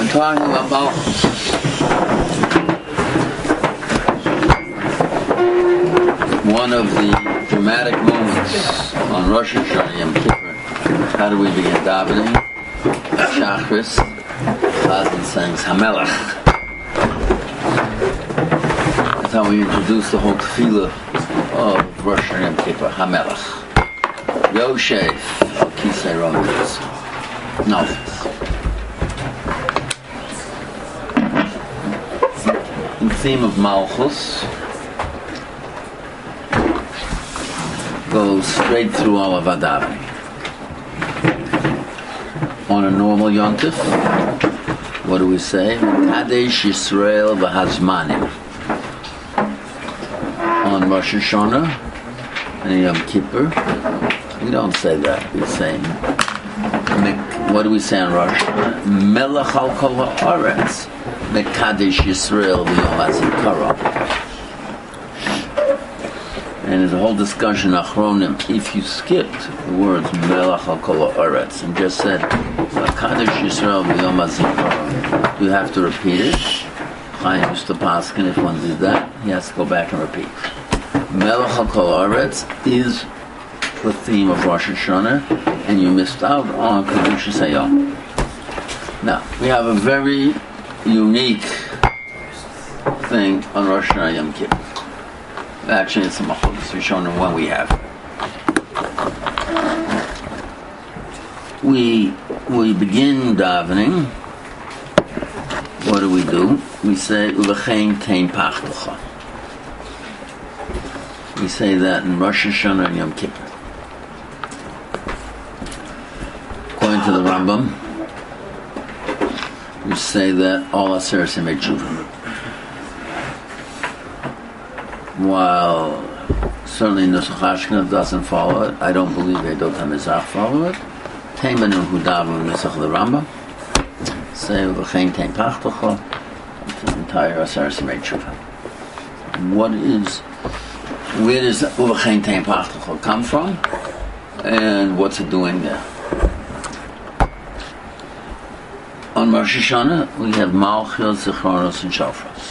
talking about one of the dramatic moments on Rosh Hashanah Yom Kippur. How do we begin davening? Shachris, Chazan sings Hamelach. That's how we introduce the whole tefillah of Rosh Hashanah Yom Kippur. Hamelach. Yosef al Kisei Romanis. No. The theme of Malchus goes straight through all of our davening. On a normal yontif, what do we say? Kadesh Yisrael v'Hazmanim. On Rosh Hashanah and Yom Kippur, we don't say that. We say, what do we say on Rosh Hashanah? Melech al kol haaretz, Mekadesh Yisrael v'Yom HaZikaron. And there's a whole discussion, Achronim, if you skipped the words Melech al kol haaretz and just said Mekadesh Yisrael v'Yom HaZikaron, you have to repeat it. Chaim used to paskin, if one did that, he has to go back and repeat. Melech al kol haaretz is the theme of Rosh Hashanah, and you missed out on Kedushas Hayom. Now, we have a very unique thing on Rosh Hashanah Yom Kippur. Actually, it's a Machodes Rishonim when we have it. We begin davening. What do? We say Ulechein Tein Pachtucha. We say that in Rosh Hashanah and Yom Kippur. According to the Rambam, we say that all Aseres Yemei Tshuva. While certainly Nusach Ashkenaz doesn't follow it, I don't believe Eidot HaMizrach follow it. Teimenu Hudav Nusach the Rambam say V'chein Tein Pachtucha, the entire Aseres Yemei Tshuva. Where does V'chein Tein Pachtucha come from, and what's it doing there? On Rosh Hashanah we have Malchus, Zichronos, and Shofros.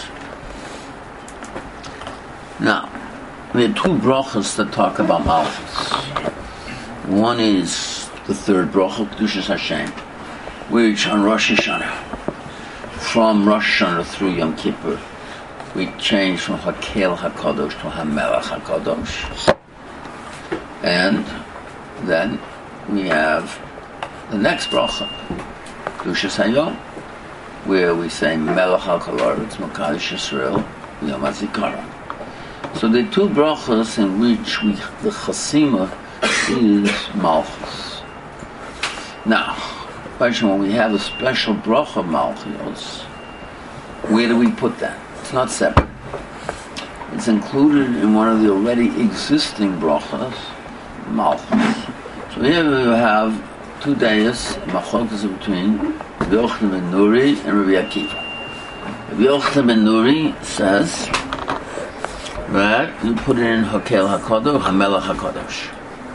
Now, we have two brachas that talk about Malchus. One is the third bracha, Kedushas Hashem, which on Rosh Hashanah, from Rosh Hashanah through Yom Kippur, we change from Hakel HaKadosh to Hamelach HaKadosh. And then we have the next bracha, Kedushas Hayom, where we say Melech al kol haaretz, Mekadesh Yisrael, Yom HaZikaron. So the two brachas in which the chasima is Malchus. Now, when we have a special bracha Malchus, where do we put that? It's not separate. It's included in one of the already existing brachas, Malchus. So here we have two days, machlokes between Rabbi Yochanan ben Nuri and Rabbi Akiva. Rabbi Yochanan ben Nuri says that you put it in Hakel HaKadosh, Hamelach HaKadosh.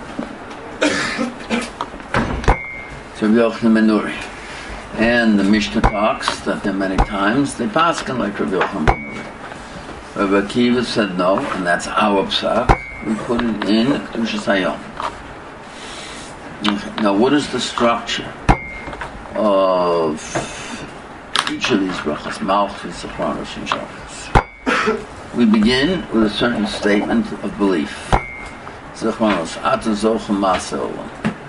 So Rabbi Yochanan ben Nuri. And the Mishnah talks that there are many times they paskin like Rabbi Yochanan ben Nuri. Rabbi Akiva said no, and that's our psak. We put it in Kedushas Hayom. Okay. Now, what is the structure of each of these brachas? Malchus, Zichronos, and Shofros. We begin with a certain statement of belief. Zichronos, Ata Zochem Ma'aseh Olam.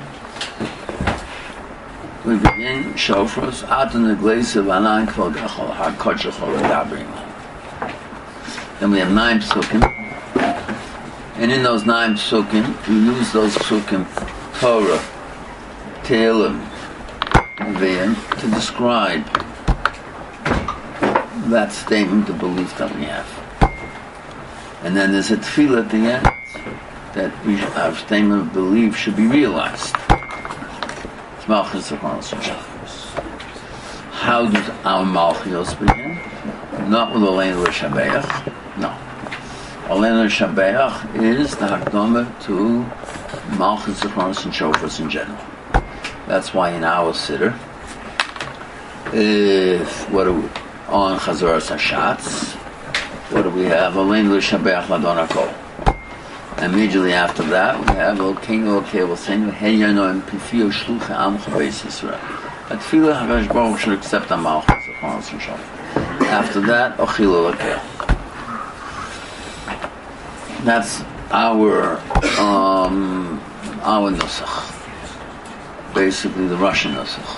We begin Shofros, Ata Negleisa V'Anayin Kvod Echol HaKodesh Echol V'Dabrim. Then we have 9 psukim, and in those 9 psukim, we use those psukim, Torah, Tehillim, Nevi'im, to describe that statement of belief that we have. And then there's a tefillah at the end that our statement of belief should be realized. It's Malchus, Zichronos, and Shofros. How does our Malchus begin? Not with Aleinu L'Shabeach. No. Aleinu L'Shabeach is the Hakdama to Malchus, Zichronos, and Shofros in general. That's why in our siddur What do we on Chazoras Hashatz? What do we have? Aleinu L'Shabeach Ladon HaKol. Immediately after that, we have Elokeinu Elokei V'Seinu Heyano and Pifio Shlucha Amcha Beis Yisrael. At Tefillah, HaKadosh Baruch Hu should accept the Malchus of Chorus and Shofar. After that, Ochil Elokei. That's our nusach, basically the Russian nusach.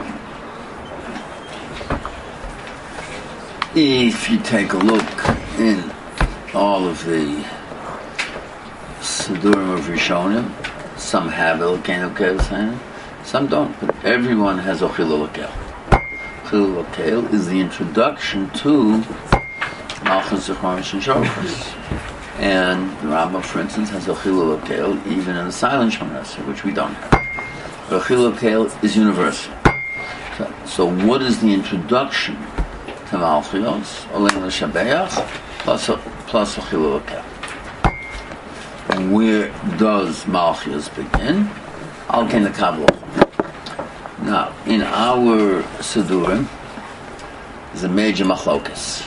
If you take a look in all of the Sidurim of Rishonim, some have Elokeinu Elokei, some don't, but everyone has Ochil Elokei. Ochil Elokei is the introduction to Malchus Zechariah and Shofar. And the Rambam, for instance, has Ochil Elokei even in the silent Shemona Esrei, which we don't have. But Ochil Elokei is universal. So what is the introduction to Malchios? Aleinu L'Shabeach plus Ochil Elokei. And where does Malchios begin? Al Ken Kabbalah. Now, in our Sidurim, there's a major machlokas.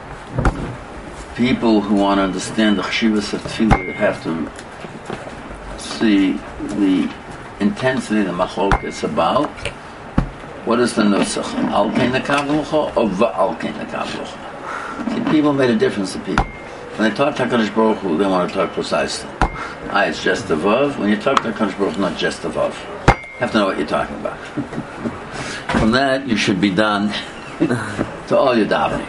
People who want to understand the chshivas of tefillah have to see the intensity of the machlokas about what is the nusach, al kein nekavlucha or va'al kein nekavlucha. See, people made a difference to people. When they talk to HaKadosh Baruch Hu, they want to talk precisely. It's just the vav. When you talk to HaKadosh Baruch Hu, not just the vav. You have to know what you're talking about. From that, you should be done to all your davening.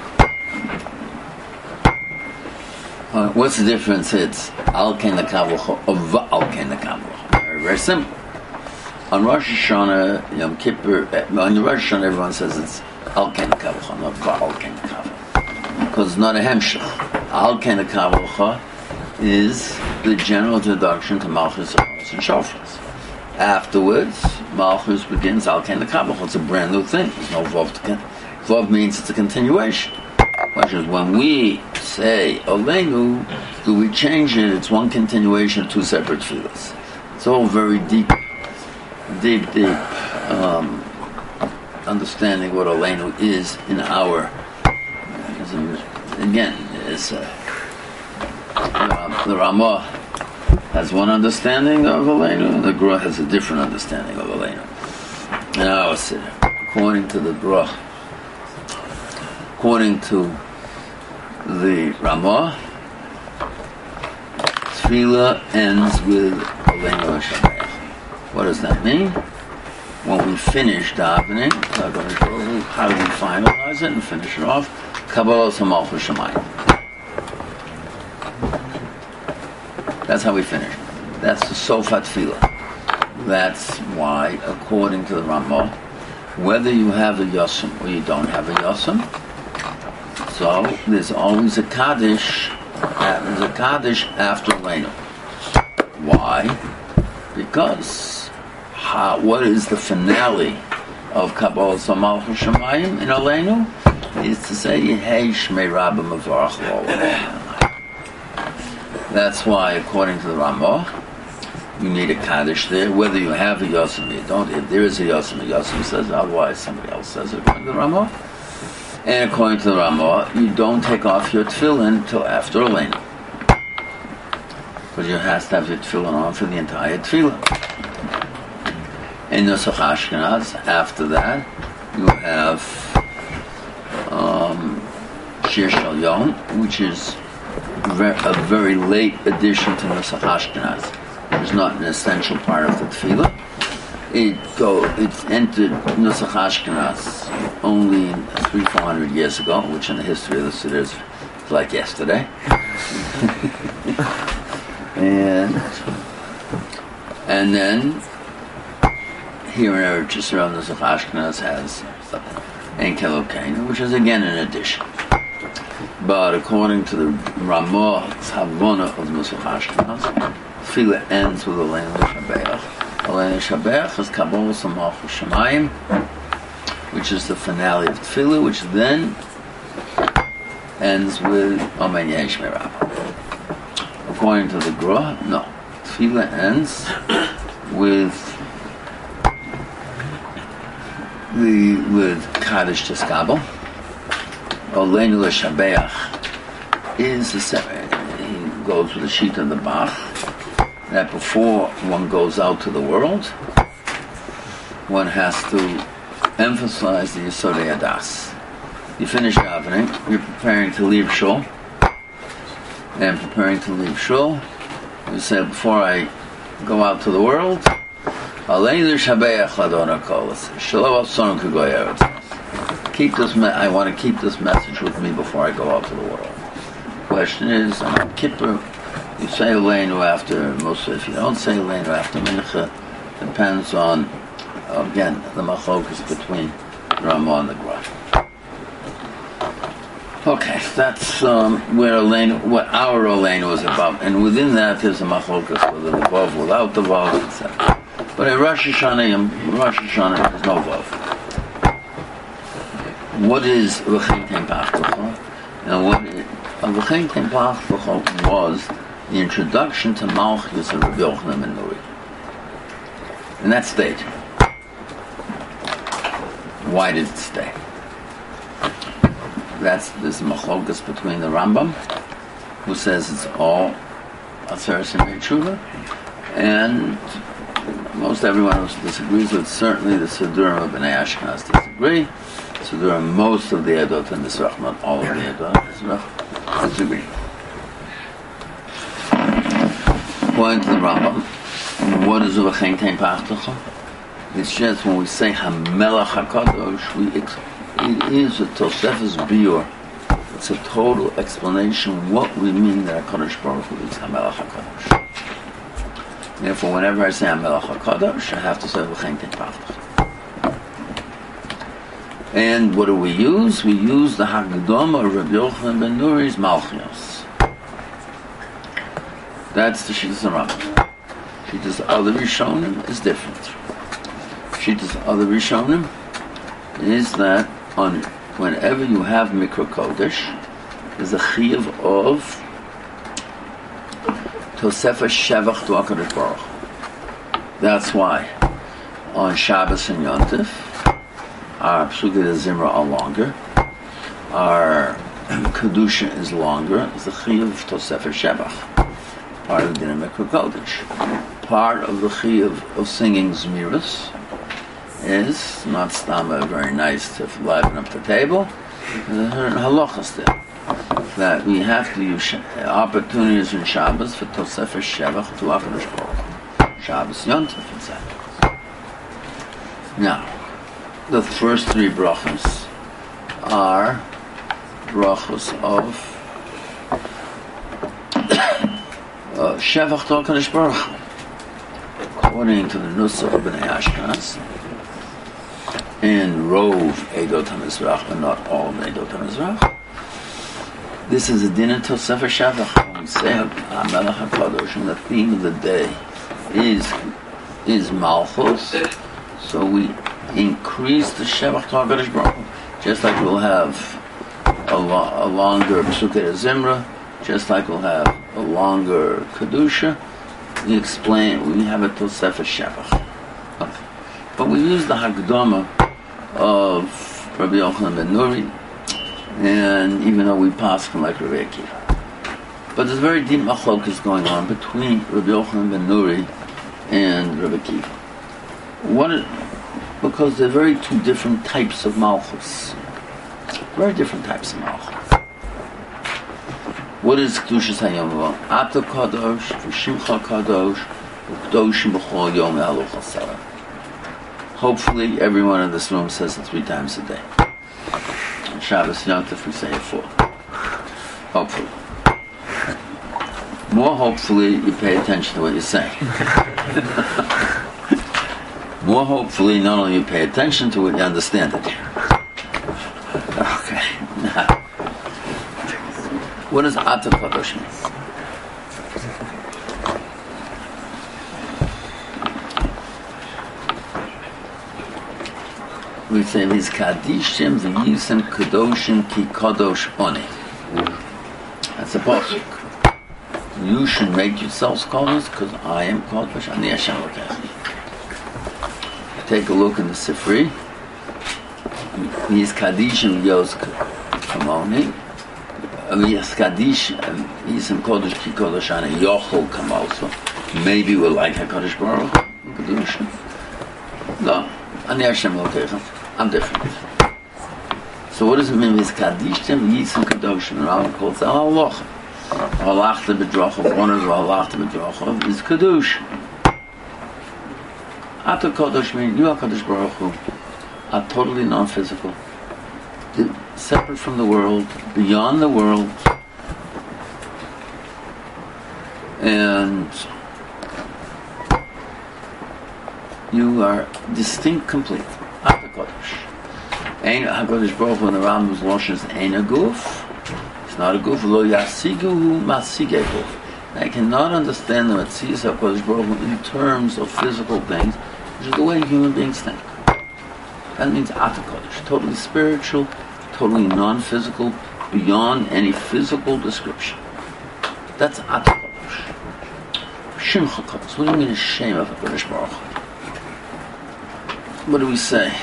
What's the difference? It's al kein nekavlucha or va'al kein nekavlucha. Very, very simple. On Rosh Hashanah, Yom Kippur, on Rosh Hashanah, everyone says it's al kein nekavlucha, not va'al kein nekavlucha, because it's not a hemshech. Al kein nekavlucha is the general introduction to Malchus and Shofars. Afterwards, Malchus begins al kein nekavlucha. It's a brand new thing. There's no vav to vav means it's a continuation. The question is, when we say Aleinu, do we change it? It's one continuation of two separate tefillas. It's all very deep understanding what Aleinu is in our. Again, the Ramah has one understanding of Aleinu, and the Gra has a different understanding of Aleinu. And I was according to the Gra. According to the Ramah, Tefillah ends with Aleinu L'Shabeach. What does that mean? When we finish davening, how do we finalize it and finish it off? Kabbalah Malchus Shemayim. That's how we finish. That's the Sofat Tefillah. That's why, according to the Ramah, whether you have a Yosem or you don't have a Yosem, so there's always a Kaddish. There's a Kaddish after Aleinu. Why? Because what is the finale of Kabbalah Malchus Shemayim in Aleinu? Is to say Yehei Shmei Rabba Mevarach L'Olam. That's why, according to the Ramah, you need a Kaddish there, whether you have a Yosem or you don't. If there is a Yosem says it, otherwise somebody else says it, according to the Ramah. And according to the Ramah, you don't take off your tefillin until after Aleinu. Because you have to have your tefillin on for the entire tefillah. In Nusach Ashkenaz, after that, you have Shir Shel Yom, which is a very late addition to Nusach Ashkenaz. It's not an essential part of the tefillah. It's entered Nusach Ashkenaz only 300-400 years ago, which in the history of the Siddur is like yesterday. and then here in Eretz Yisrael, Nusach Ashkenaz has Ein Kelokeinu, which is again an addition. But according to the Ramah's Havana of Nusach Ashkenaz, Tefillah ends with Aleinu L'Shabeach. Aleinu L'Shabeach is Kabbalah Malchus Shemayim, which is the finale of Tefillah, which then ends with Amen Yehei Shmei Rabba. According to the Gra, no. Tefillah ends with with Kaddish Tiskabel. Oleinu L'Shabeach is he goes with the sheet of the Bach, that before one goes out to the world, one has to emphasize the Yesodei Adas. You finish davening, you're preparing to leave shul, and preparing to leave shul, you say, before I go out to the world, Aleinu L'Shabeach L'Adonai Kolos, Shelo Ason K'Goy Eretz. Keep this. I want to keep this message with me before I go out to the world. Question is, on Kippur, you say Aleinu after Musa. If you don't say Aleinu after Mincha, depends on, again, the machlokas between Ramah and the Gra. Okay, that's where Aleinu, what our Aleinu is about, and within that there's a machlokas whether the vav, without the vav, etc. But in Rosh Hashanah, there's no vav. What is V'chein Tein Pachtocha? And what V'chein Tein Pachtocha was the introduction to Malchus of Rabbi Yochanan ben Nuri. And that stayed. Why did it stay? That's this machlokas between the Rambam, who says it's all Atzeres and Tshuva, and most everyone else disagrees with. Certainly the Sidurim of Bnei Ashkenaz disagree. Sidurim, most of the Edot and Mizrach, not all of the Edot and Mizrach, disagree. According to the Rambam, what is V'chein Tein Pachtocha? It's just when we say HaMelech HaKadosh, it is a Tosefes Biur. It's a total explanation what we mean that HaKadosh Baruch Hu is HaMelech HaKadosh. Therefore, whenever I say HaMelech HaKadosh, I have to say V'chein Tein Pachtocha. And what do we use? We use the Hagdama of Rabbi Yochanan ben Nuri's Malchios. That's the Shittas Rambam. Shittas other Rishonim is different. Shittas other Rishonim is that whenever you have Mikra Kodesh, there's a chiyuv of Tosefah Shevach to HaKadosh Baruch Hu. That's why on Shabbos and Yom Tov, our Psukei de Zimra are longer, our Kedusha is longer, it's the chiyuv of Tosefah Shevach, part of the Din Mikra Kodesh. Part of the chiyuv of singing Zmiris is not stama very nice to liven up the table. There's halachas there that we have to use opportunities in Shabbos for Tosefah Shevach to HaKadosh Baruch Hu. Shabbos, Yom Tov, etc. Now, the first three brachos are brachos of Shevach to HaKadosh Baruch Hu. According to the Nusach of Bnei Ashkenaz, and Rov Eidot HaMizrach, but not all Eidot HaMizrach, this is a din of Tosefah Shevach. When we say HaMelech HaKadosh, and the theme of the day is Malchus, so we increase the Shevach to HaKadosh Baruch Hu. Just like we'll have a longer Psukei de Zimra, just like we'll have a longer Kedusha, we have a Tosefah Shevach. Okay. But we use the Hagdama of Rabbi Yochanan ben Nuri, and even though we pass from like Rabbi Akiva. But there's very deep machlokas going on between Rabbi Yochanan ben Nuri and Rabbi Akiva. Because they're very two different types of malchus. Very different types of malchus. What is Kedushas Hayom about? Ata Kadosh, V'Shimcha Kadosh, V'Kedoshim B'chol Yom Ehaluch HaSarah. Hopefully, everyone in this room says it 3 times a day. On Shabbos Yom Tov, we say it 4. Hopefully. More hopefully, you pay attention to what you're saying. More hopefully, not only you pay attention to it, you understand it. Okay. Now, what does Ata Kadosh mean? We say these Kadishim v'yisem Kadoshim ki Kadosh Oni. That's a pasuk. You should make yourselves Kadosh because I am Kadosh. Ani Hashem Elokecha. Take a look in the Sifri. He's Kaddish and Yos Kamoni. Yes, Kaddish, he's in Kodesh Ki Kodesh and Yochel come also. Maybe we're like HaKadosh Baruch Hu, Kedusha. No, Ani Hashem Lokechem. I'm different. So what does it mean with Kaddish? Yitzim Kadosh, and Rambam calls it Halacha. Halachta B'drachav, one is Halachta B'drachav, is Kedusha. Ata Kodesh means you are Kadosh Baruch Hu, are totally non-physical, separate from the world, beyond the world, and you are distinct, complete. Ata Kodesh. Ein HaKadosh Baruch Hu in the Rambam's Lashon is Ein a Guf. It's not a Guf. Lo Yasigu Masigei Guf. I cannot understand the Matziyas HaKadosh Baruch Hu in terms of physical things, which is the way human beings think. That means Ata Kodesh, totally spiritual, totally non-physical, beyond any physical description. That's Ata Kodesh. Shimcha Kodesh. What do you mean a shame of HaKadosh Baruch Hu? What do we say?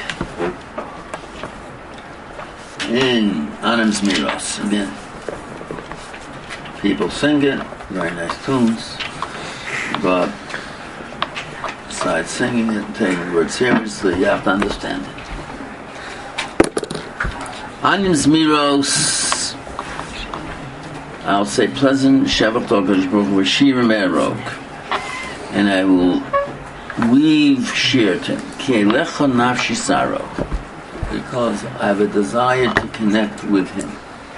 In Anim Zmiros, again. People sing it, very nice tunes, but besides singing it and taking the word seriously, you have to understand it. Anim Zmiros, I'll say pleasant Shabbat HaKadosh Baruch Hu Shirim Erog, and I will weave shir to him. Ki elecha nafshi sarok, because I have a desire to connect with him.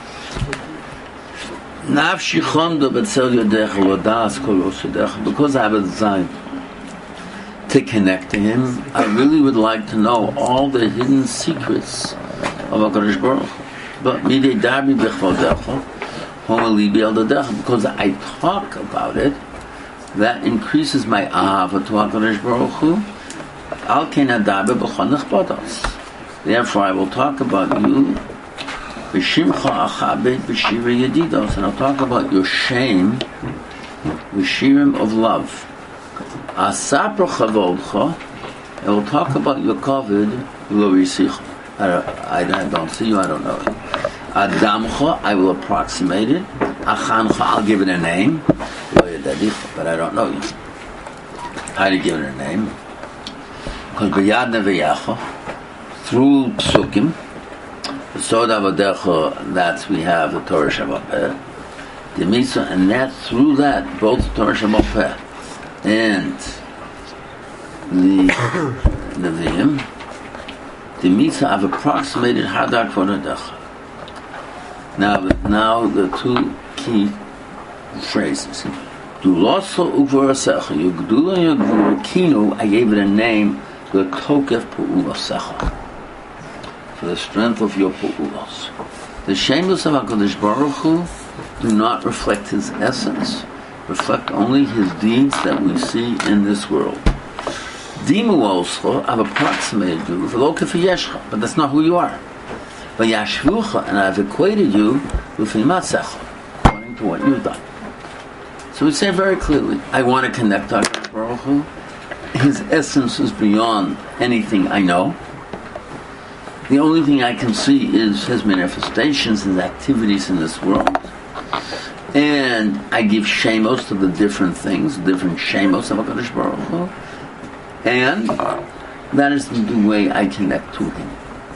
Nafshi chomdo b'tzel yodecha lo das kol yosedecha, because I have a desire to connect to him. I really would like to know all the hidden secrets of HaKadosh Baruch Hu. But midei darbi b'chvodecha homo libi al dadecha, because I talk about it, that increases my ahava to HaKadosh Baruch Hu. Al kein adaber b'chol nechbodos. Therefore, I will talk about you, b'shimcha achabed b'shira yedidos, and I'll talk about your shame, b'shirim of love. Asapro chavodcha, I will talk about your kavod lo yisicha. I don't see you, I don't know you. Adamcha, I will approximate it. Achancha, I'll give it a name. Lo yedadicha, but I don't know you. How do you give it a name? Because b'yad neveyacha, through Psukim, Sod Avadecha, that we have the Torah Shabbat Peh, the Mitzvah, and that through that, both the Torah Shabbat Peh and the Nevi'im, the Mitzvah have approximated Hadak Vodadecha. Now the two key phrases. Duloso Uvarasecha, Yugdula Yugdula Kinu, I gave it a name, the Tokef Pu'ulasecha, for the strength of your pu'ulos. The shameless of HaKadosh Baruch Hu do not reflect his essence, reflect only his deeds that we see in this world. Dimu oscho, I've approximated you, but that's not who you are. But yashvucha, and I've equated you with imatzecha, according to what you've done. So we say very clearly, I want to connect to HaKadosh Baruch Hu. His essence is beyond anything I know. The only thing I can see is his manifestations, his activities in this world. And I give shemos to the different things, different shemos of HaKadosh Baruch Hu. And that is the way I connect to him.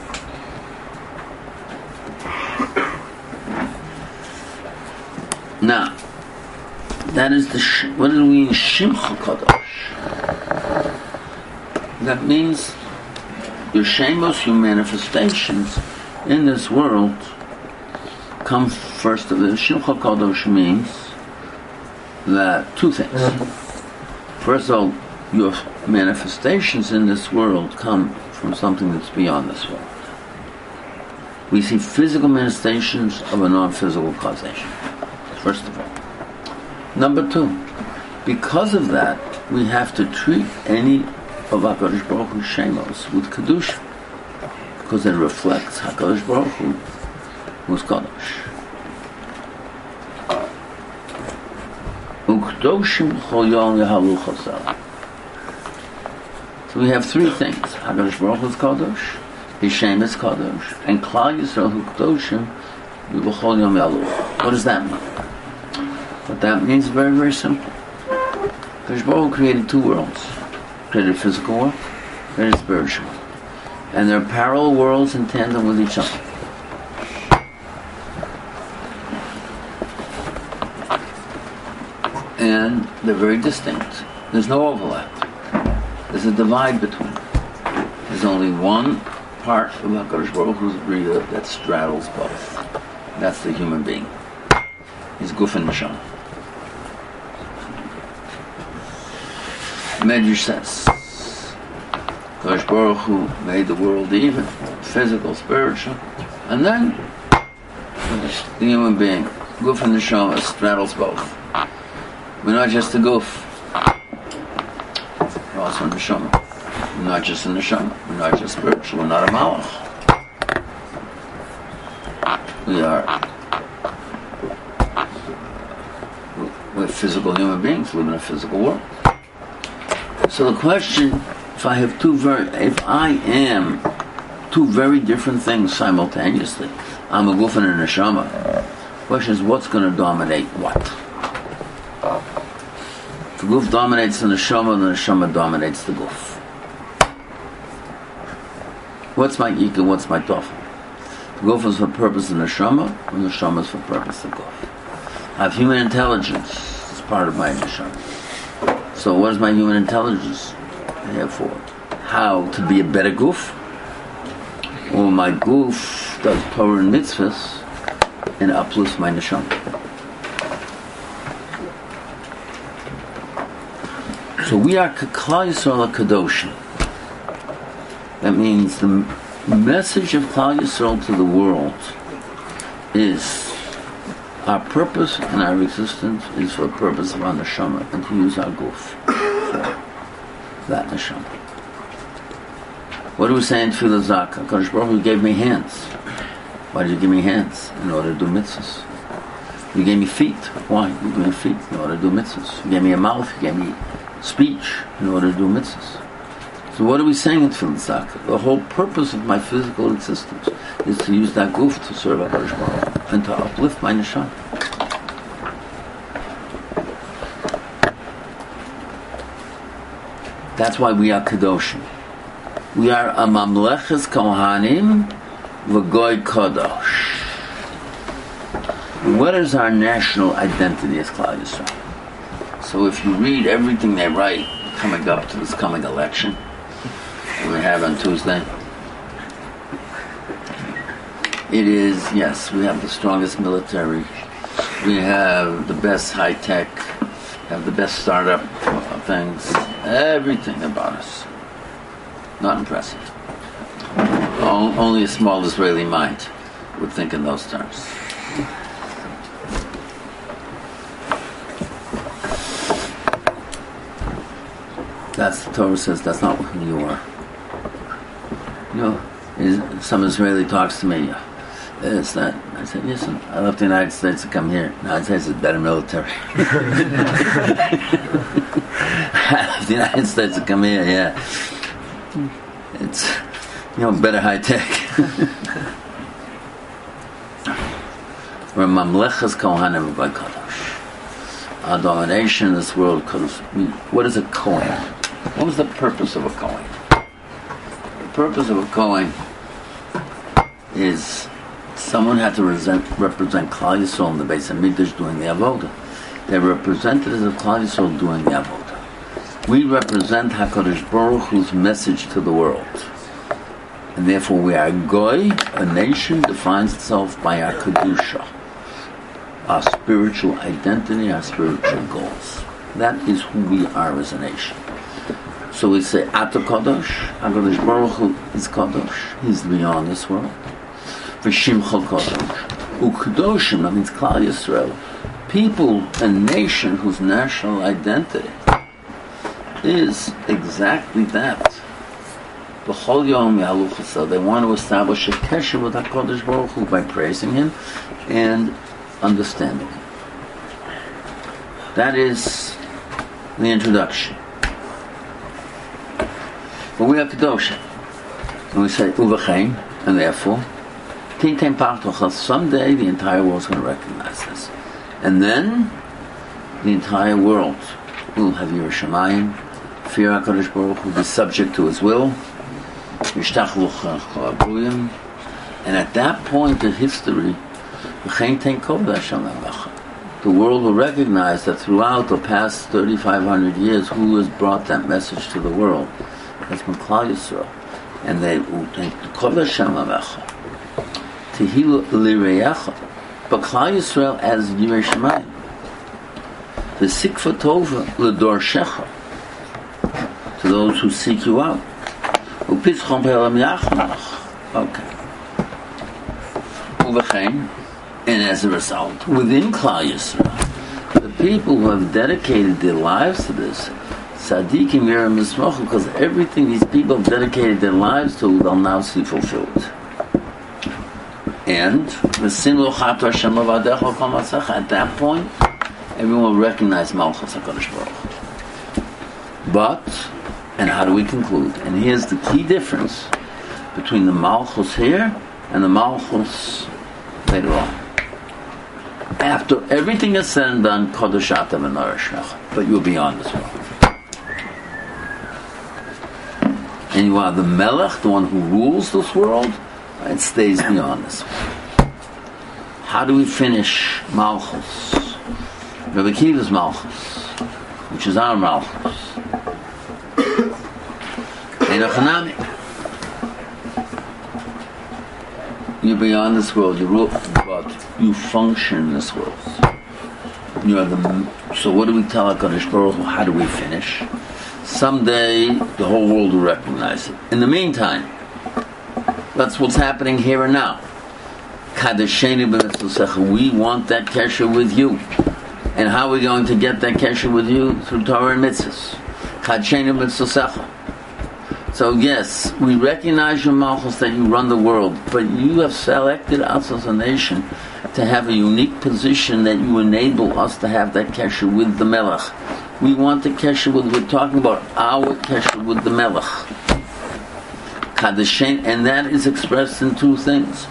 Now, that is what do we mean, Shimcha Kadosh? That means your shemos, your manifestations in this world come first of all. Shimcha Kadosh means that two things. First of all, your manifestations in this world come from something that's beyond this world. We see physical manifestations of a non-physical causation, first of all. Number two, because of that, we have to treat any of HaKadosh Baruch Hu's shemos with Kedusha, because it reflects HaKadosh Baruch Hu, who's Kadosh. So we have three things. HaKadosh Baruch Hu is Kadosh, his Shem is Kadosh, and Klal Yisrael who Kadoshim, B'chol Yom Yalu. What does that mean? What that means is very, very simple. Kadosh Baruch Hu created two worlds. Created a physical world, created a spiritual world. And they're parallel worlds in tandem with each other. And they're very distinct. There's no overlap. There's a divide between them. There's only one part of HaKadosh Baruch Hu's Bria that straddles both. That's the human being. He's Guf and Neshama. Medrash says, HaKadosh Baruch Hu made the world even, physical, spiritual, and then the human being, Guf and Neshama, straddles both. We're not just a Guf. We're also a Neshama. We're not just a Neshama. We're not just spiritual. We're not a Malach. We're physical human beings living in a physical world. So the question, if I am two very different things simultaneously, I'm a Guf and a Neshama. The question is, what's going to dominate what? The Guf dominates the Neshama dominates the Guf. What's my Yika, what's my Tofel? The Guf is for purpose of Neshama, and the Neshama is for purpose of Guf. I have human intelligence as part of my Neshama. So what is my human intelligence here for? How to be a better Guf? Or my Guf does Torah and mitzvahs and uplifts my Neshama. So we are Klal Yisrael Kadoshim. That means the message of Klal Yisrael to the world is our purpose and our existence is for the purpose of our Neshama and to use our Guf for that Neshama. What do we say in Tefillah Zakah? HaKadosh Baruch Hu gave me hands. Why did you give me hands? In order to do mitzvahs. You gave me feet. Why? You gave me feet in order to do mitzvahs. You gave me a mouth. You gave me speech in order to do mitzvahs. So what are we saying in Tefillah Zakah? The whole purpose of my physical existence is to use that Guf to serve HaKadosh Baruch Hu and to uplift my Neshama. That's why we are Kadoshim. We are a Mamleches Kohanim V'Goy Kadosh. What is our national identity as Klal Yisrael? So if you read everything they write coming up to this coming election we have on Tuesday, it is, yes, we have the strongest military, we have the best high tech, have the best startup things, everything about us. Not impressive. Only a small Israeli mind would think in those terms. That's the Torah says that's not who you are. You know, some Israeli talks to me, it's that. I said, listen, I left the United States to come here. The United States is better military. I left the United States to come here, yeah. It's, better high tech. We're Mamleches Kohanim by Kadosh. Our domination in this world, what is a Kohen? What was the purpose of a Kohen? The purpose of a Kohen is someone had to represent Klal Yisrael in the Beis HaMikdash doing the Avodah. They're representatives of Klal Yisrael doing the Avodah. We represent HaKadosh Baruch Hu's message to the world. And therefore we are Goy, a nation defines itself by our Kedusha, our spiritual identity, our spiritual goals. That is who we are as a nation. So we say, Ata Kadosh, HaKadosh Baruch Hu is Kadosh, He's beyond this world. V'shimcha Kadosh. U'Kadoshim, that means Klal Yisrael. People, a nation whose national identity is exactly that. B'chol yom yalu chesed. They want to establish a kesher with HaKadosh Baruch Hu by praising Him and understanding Him. That is the introduction. But we are Kedoshim. And we say, Uvachain, and therefore, Tinten Partochas, someday the entire world is going to recognize this. And then, the entire world will have Yerushalayim, fear HaKadosh Baruch Hu, be subject to His will, and at that point in history, the world will recognize that throughout the past 3,500 years, who has brought that message to the world? That's Klal Yisrael. And they will think, but Klal Yisrael as Yirei Shamayim. The Sikva Tova L'Dor Shecha, to those who seek you out. Okay. And as a result, within Klal Yisrael, the people who have dedicated their lives to this, Tzadikim Yerim Yismochu, because everything these people have dedicated their lives to, they'll now see fulfilled. And the Simlo Chato Hashem Avadecho Kol Matzach, at that point, everyone will recognize Malchus HaKadosh Baruch Hu. But, and how do we conclude? And here's the key difference between the Malchus here and the Malchus later on. After everything is said and done, Kodesh Ata v'Nora Shmecha, but you're beyond this world. And you are the Melech, the one who rules this world, it stays beyond this world. How do we finish Malchus? Rabbi Akiva's Malchus, which is our Malchus. You're beyond this world, you rule, but you function in this world. You are so what do we tell HaKadosh Baruch Hu? How do we finish? Someday the whole world will recognize it. In the meantime, that's what's happening here and now. We want that kesher with you. And how are we going to get that kesher with you? Through Torah and mitzvahs. So yes, we recognize your Malchus that you run the world, but you have selected us as a nation to have a unique position that you enable us to have that kesher with the Melech. We want the kesher with, we're talking about our kesher with the Melech. And that is expressed in two things.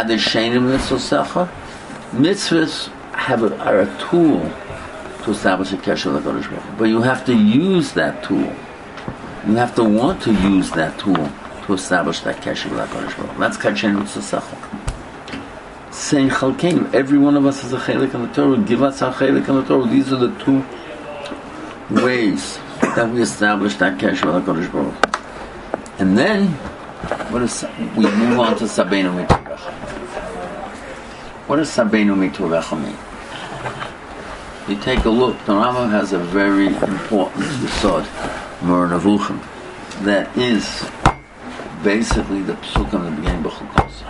Mitzvahs are a tool to establish a kesher with HaKadosh Baruch Hu, but you have to use that tool. You have to want to use that tool to establish that kesher with HaKadosh Baruch Hu. That's Kachenu Tzasachah. Saying Chalkeinu, every one of us is a chelik in the Torah. Give us our chelik in the Torah. These are the two ways that we establish that kesher with HaKadosh Baruch Hu. And then, we move on to Sabeinu Mituvecha. What does Sabeinu Mituvecha mean? You take a look, the Rambam has a very important yesod, Moreh Nevuchim, that is basically the psukim in the beginning of B'chol Kosa.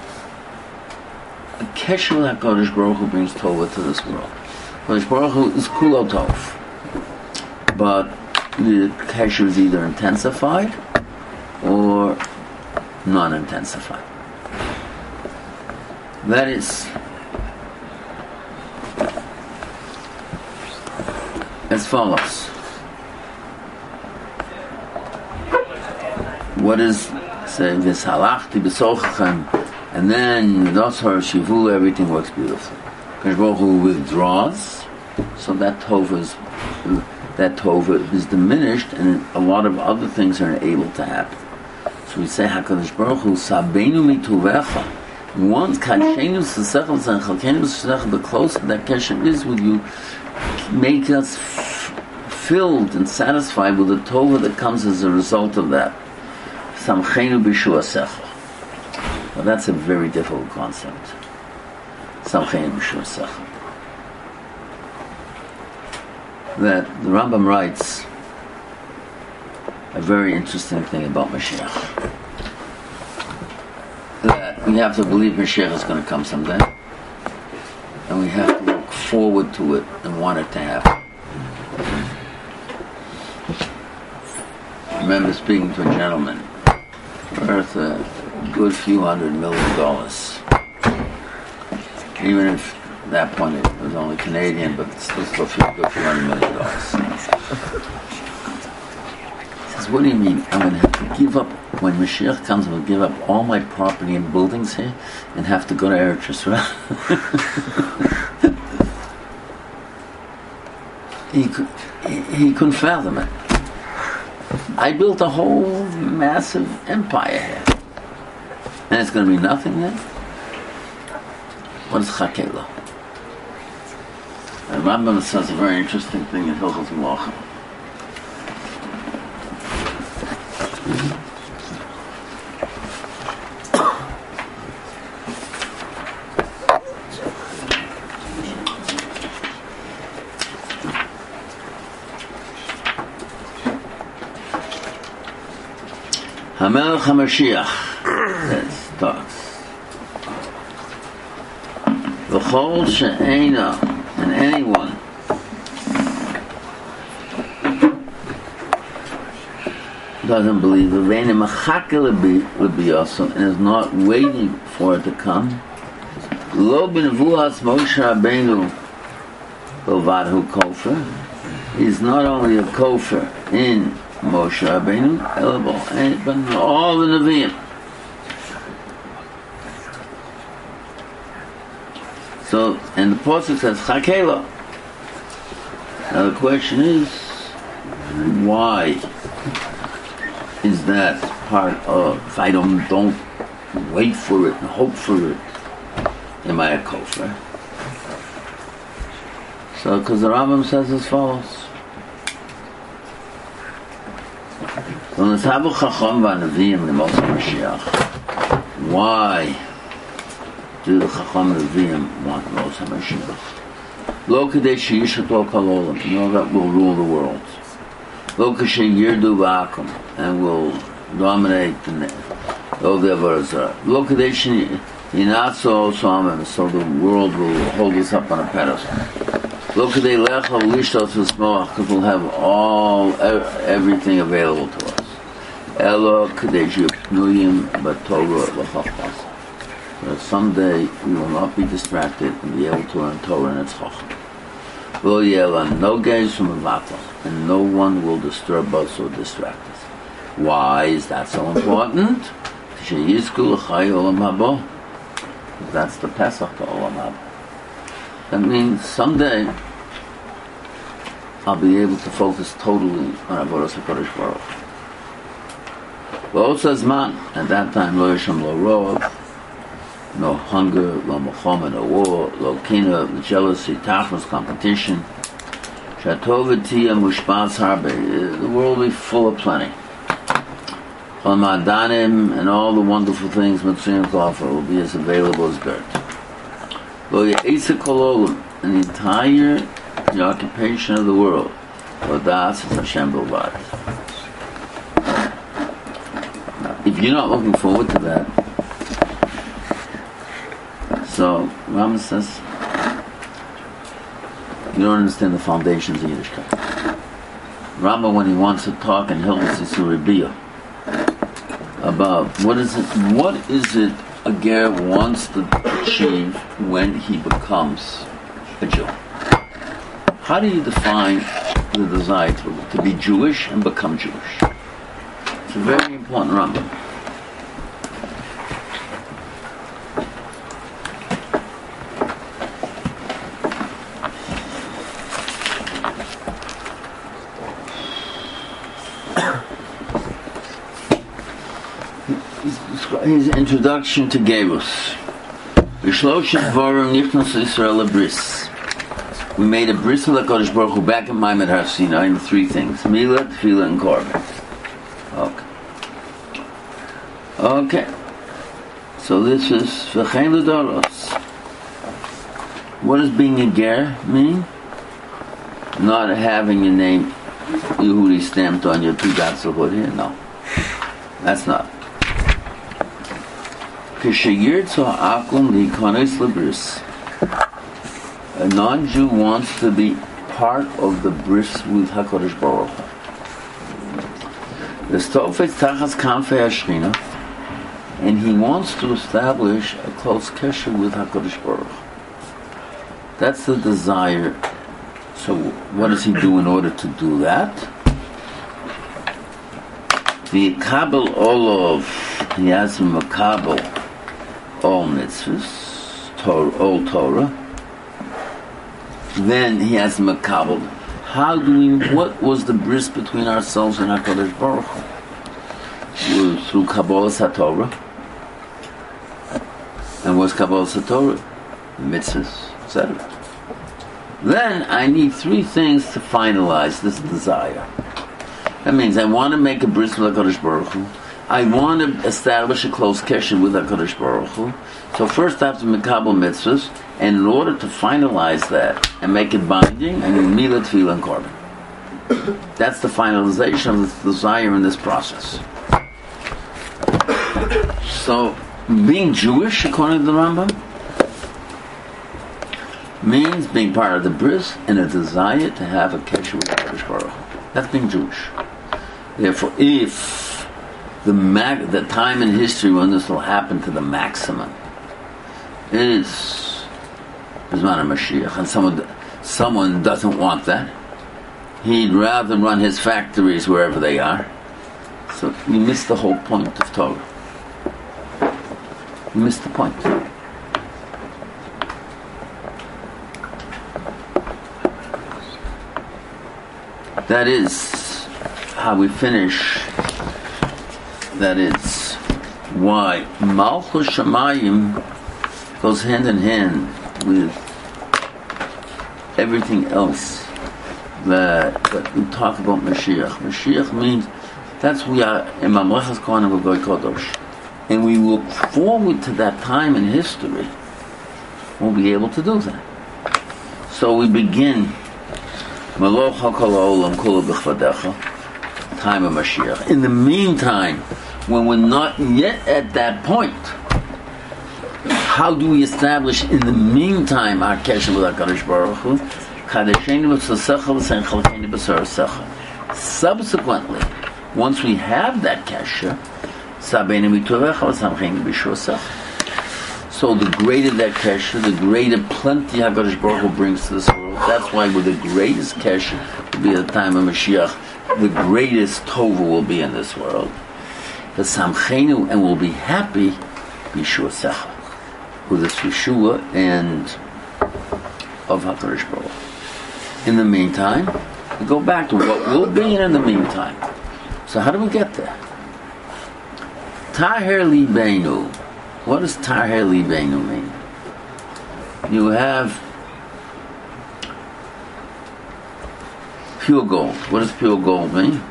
The kesher with HaKadosh Baruch Hu brings Tova to this world. HaKadosh Baruch Hu is Kulo Tov, but the kesher is either intensified or non-intensified. That is as follows. What is, say, this halachti b'sochachem, and then Dosar Shivu, everything works beautifully. Kadosh Baruch Hu withdraws, so that tova is diminished, and a lot of other things are able to happen. So we say HaKadosh Baruch Hu Sabeinu Mituvecha. Once Kachenu S'sechel and Chalkenu S'sechel, the closer that kesher is with you, make us filled and satisfied with the tova that comes as a result of that. Samchenu B'Shua Sechel. Well, that's a very difficult concept. Samchenu B'Shua Sechel. That the Rambam writes a very interesting thing about Mashiach. That we have to believe Mashiach is going to come someday, and we have to look forward to it and want it to happen. I remember speaking to a gentleman worth a good few $100 million. Even if at that point it was only Canadian, but still a good few $100 million. He says, what do you mean? I'm going to have to give up when Mashiach comes, I will give up all my property and buildings here and have to go to Eretz Yisrael. He couldn't fathom it. I built a whole massive empire here, and it's going to be nothing there. What is Chakela? And Rambam says a very interesting thing in Hilchos Melachim. Hamelech HaMashiach, that talks. V'chol she'ena, and anyone doesn't believe and is not waiting for it to come. Lo b'nevuas Moshe Rabbeinu b'vadhu kofer. He's not only a kofer in Moshe Rabbeinu, but all the Nevi'im. So, and the Pasuk says Chakela. Now the question is, why is that part of? If I don't wait for it and hope for it, am I a kofar? So, because the Rambam says as follows. Why do the Chacham Nevi'im want Moshe Mashiach? Lo kadei sheyishato kol olam, that will rule the world. Lo kashay yirdu v'akum, and will dominate the Odevar. Lo kadei sheyinatzo samim, so the world will hold us up on a pedestal. Lo kadei lecha v'lishtos v'smoach, because we'll have everything available to us. Elo kadei sheyipnuyim b'torah v'chachmas. Someday we will not be distracted and be able to learn Torah and its Chacham. Lo yela no gaze from Avatal, and no one will disturb us or distract us. Why is that so important? Sheyizku l'chai olam haba. That's the Pesach to olam haba. That means someday I'll be able to focus totally on Avodas HaKadosh Baruch Hu. V'otza zman, at that time lo yisham lo rov, no hunger, no milchama, no war, no kina, no jealousy, tachmas, competition. Shatovatia mushbaz harbe. The world will be full of plenty. Madanim and all the wonderful things Mitzrayim offer will be as available as dirt. Lo ye'isa kol olam, and the entire occupation of the world. Lodas is Hashem Bilvad. If you're not looking forward to that, so Rambam says you don't understand the foundations of Yiddishkeit. Rambam, when he wants to talk in Hilchos Yisur Biyah about what is it a ger wants to achieve when he becomes a Jew. How do you define the desire to be Jewish and become Jewish? It's a very important Rambam. His introduction to Gerus. We made a bris with HaKadosh Baruch Hu back in Maimed Har Sinai in three things: Milah, Tefillah, and Korban. Okay. So this is V'chein L'doros. What does being a ger mean? Not having your name Yehudi stamped on your two dots of wood here. No, that's not. A non-Jew wants to be part of the bris with HaKadosh Baruch Hu. And he wants to establish a close kesher with HaKadosh Baruch Hu. That's the desire. So what does he do in order to do that? The Kabul Olov, he has a Makabel all mitzvahs, all Torah. Then he has a Makabel. What was the bris between ourselves and HaKadosh Baruch Hu? Through Kabbalah HaTorah. And what's Kabbalah HaTorah? Mitzvahs, etc. Then I need three things to finalize this desire. That means I want to make a bris with HaKadosh Baruch Hu. I want to establish a close connection with HaKadosh Baruch Hu. So first I have to make Kabbalah mitzvahs, and in order to finalize that and make it binding, I need Milah, Tefillah, and Korban. That's the finalization of the desire in this process. So, being Jewish, according to the Rambam, means being part of the bris and a desire to have a connection with HaKadosh Baruch Hu. That's being Jewish. Therefore, if the time in history when this will happen to the maximum is Bizman Mashiach, and someone doesn't want that, he'd rather run his factories wherever they are. So you miss the whole point of Torah. You miss the point. That is how we finish. That is why Malchus Shamayim goes hand in hand with everything else that we talk about Mashiach. Mashiach means that's we are in Mamlechas Kohanim of Goy Kodosh, and we look forward to that time in history. We'll be able to do that. So we begin. Time of Mashiach. In the meantime, when we're not yet at that point, how do we establish in the meantime our kesher with HaKadosh Baruch Hu? Subsequently, once we have that kesher, so the greater that kesher, the greater plenty HaKadosh Baruch Hu brings to this world. That's why with the greatest kesher will be at the time of Mashiach, the greatest tova will be in this world. The samchenu, and we'll be happy, Yeshua Secha, with this Yeshua and of HaKadosh Baruch. In the meantime, we go back to what will be in the meantime. So how do we get there? Taher Libeinu. What does Taher Libeinu mean? You have pure gold. What does pure gold mean?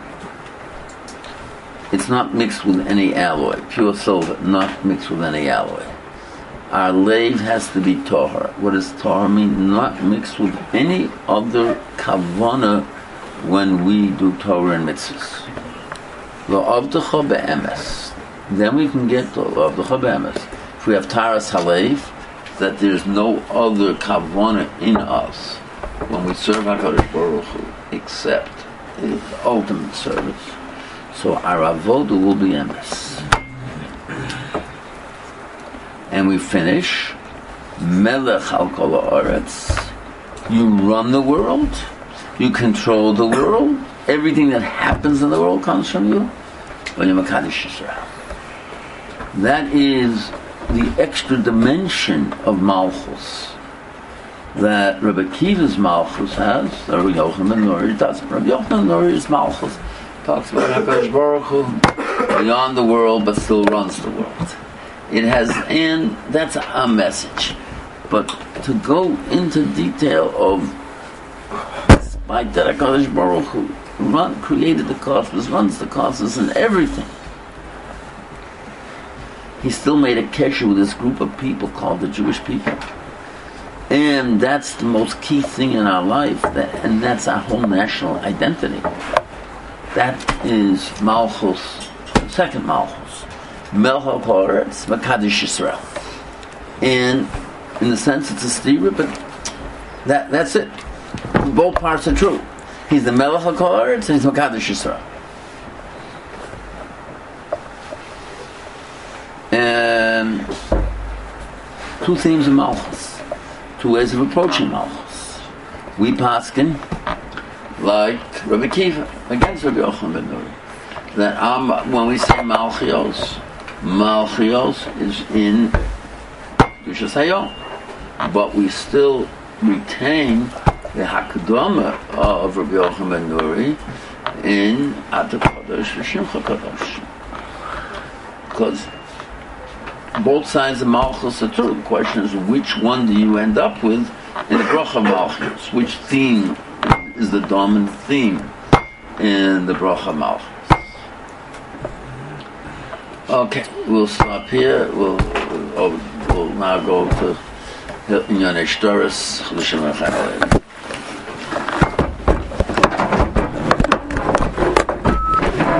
It's not mixed with any alloy. Pure silver, not mixed with any alloy. Our lave has to be tahor. What does tahor mean? Not mixed with any other kavana when we do Torah and mitzvahs. Lo'avdecha be'emes. Then we can get to lo'avdecha be'emes. If we have taras halev, that there's no other kavana in us when we serve HaKadosh Baruch Hu except the ultimate service. So our avoda will be emes. And we finish Melech al kol haaretz. You run the world, you control the world, everything that happens in the world comes from you. That is the extra dimension of Malchus that Rabbi Akiva's Malchus has. Rabbi Yochanan ben Nuri doesn't. Rabbi Yochanan ben Nuri's Malchus talks about HaKadosh Baruch Hu beyond the world, but still runs the world. It has, and that's a message. But to go into detail of, despite that HaKadosh Baruch Hu created the cosmos, runs the cosmos and everything, he still made a kesher with this group of people called the Jewish people. And that's the most key thing in our life, and that's our whole national identity. That is Malchus, second Malchus. Melech al kol haaretz, Mekadosh Yisrael. And in the sense it's a stira, but that's it. Both parts are true. He's the Melech al kol haaretz and he's Mekadosh Yisrael. And two themes of Malchus. Two ways of approaching Malchus. We paskin like Rabbi Akiva against Rabbi Yochanan ben Nuri. that when we say Malchios is in Kedushas Hayom, but we still retain the Hakdama of Rabbi Yochanan ben Nuri in Atta Kodesh v'Shimcha Kodesh, because both sides of Malchus are true. The question is, which one do you end up with in the Bracha Malchus? Which theme is the dominant theme in the Bracha Malchus? Okay, we'll stop here. We'll now go to Inyan Eshtaris.